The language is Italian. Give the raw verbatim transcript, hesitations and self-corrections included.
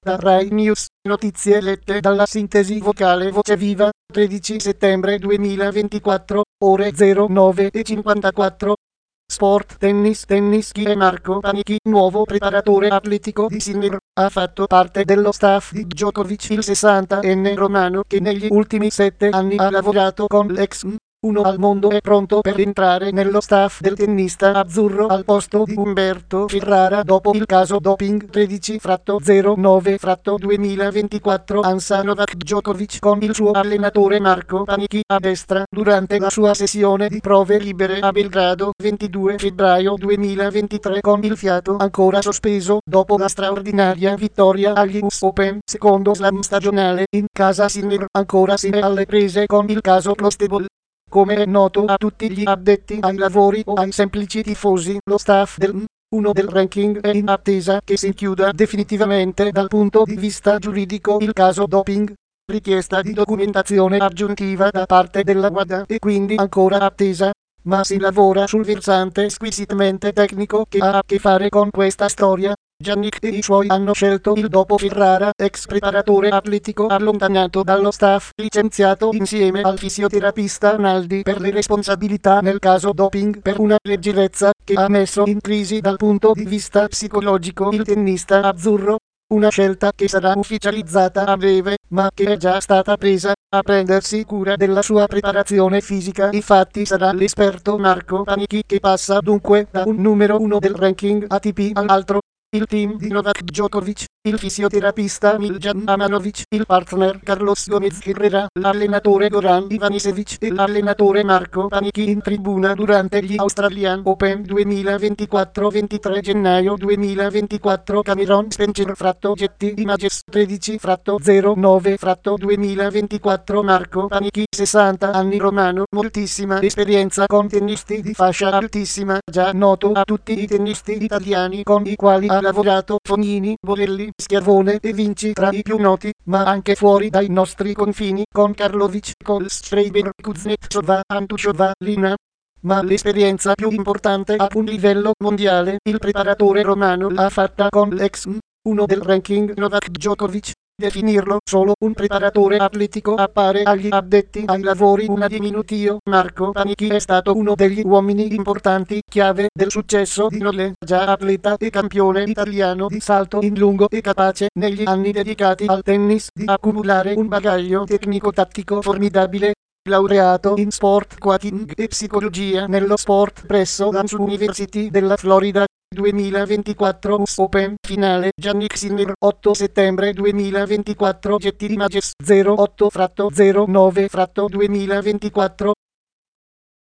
Da Rai News, notizie lette dalla sintesi vocale Voce Viva, tredici settembre duemilaventiquattro, ore zero nove e cinquantaquattro. Sport, tennis, tennis. Chi è Marco Panichi, nuovo preparatore atletico di Sinner, ha fatto parte dello staff di Djokovic, il sessantenne romano che negli ultimi sette anni ha lavorato con l'ex uno al mondo. È pronto per entrare nello staff del tennista azzurro al posto di Umberto Ferrara dopo il caso doping tredici zero nove duemilaventiquattro. Ansa Novak Djokovic con il suo allenatore Marco Panichi a destra durante la sua sessione di prove libere a Belgrado ventidue febbraio duemilaventitré, con il fiato ancora sospeso dopo la straordinaria vittoria agli U S Open, secondo slam stagionale in casa Sinner. Ancora si è alle prese con il caso Clostebol. Come è noto a tutti gli addetti ai lavori o ai semplici tifosi, lo staff del uno del ranking è in attesa che si chiuda definitivamente dal punto di vista giuridico il caso doping. Richiesta di documentazione aggiuntiva da parte della WADA e quindi ancora attesa, ma si lavora sul versante squisitamente tecnico che ha a che fare con questa storia. Giannick e i suoi hanno scelto il dopo Ferrara, ex preparatore atletico allontanato dallo staff, licenziato insieme al fisioterapista Naldi per le responsabilità nel caso doping per una leggerezza che ha messo in crisi dal punto di vista psicologico il tennista azzurro. Una scelta che sarà ufficializzata a breve, ma che è già stata presa. A prendersi cura della sua preparazione fisica infatti sarà l'esperto Marco Panichi, che passa dunque da un numero uno del ranking A T P all'altro. Il team di Novak Djokovic, il fisioterapista Miljan Amanovic, il partner Carlos Gomez Herrera, l'allenatore Goran Ivanisevic e l'allenatore Marco Panichi in tribuna durante gli Australian Open duemilaventiquattro. ventitré gennaio duemilaventiquattro. Cameron Spencer fratto Getty Images tredici zero nove duemilaventiquattro. Marco Panichi, sessanta anni, romano, moltissima esperienza con tennisti di fascia altissima, già noto a tutti i tennisti italiani con i quali ha lavorato: Fognini, Borelli, Schiavone e Vinci tra i più noti, ma anche fuori dai nostri confini con Karlovic, Coles, Schreiber, Kuznetsova, Antushova, Lina. Ma l'esperienza più importante a un livello mondiale il preparatore romano l'ha fatta con l'ex uno del ranking Novak Djokovic. Definirlo solo un preparatore atletico appare agli addetti ai lavori una diminutio. Marco Panichi è stato uno degli uomini importanti chiave del successo di Nole, già atleta e campione italiano di salto in lungo e capace negli anni dedicati al tennis di accumulare un bagaglio tecnico-tattico formidabile. Laureato in sport coaching e psicologia nello sport presso la University della Florida. duemilaventiquattro U S Open finale Giannick Sinner, otto settembre duemilaventiquattro. Getty Images zero otto zero nove duemilaventiquattro.